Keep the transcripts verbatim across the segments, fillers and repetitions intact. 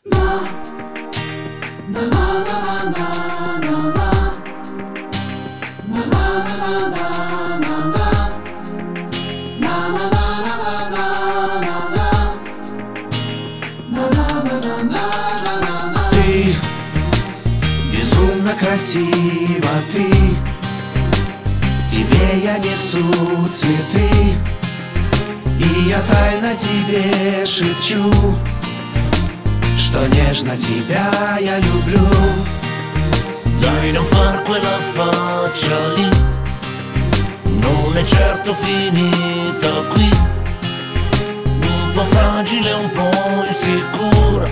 Ты безумно красива, ты. Тебе я несу цветы, и я тайно тебе шепчу, что нежно тебя я люблю. Dai, non far quella faccia lì, non è certo finita qui. Un po' fragile, un po' insicura.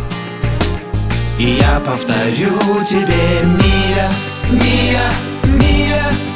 И я повторю тебе, Мия, Мия, Мия.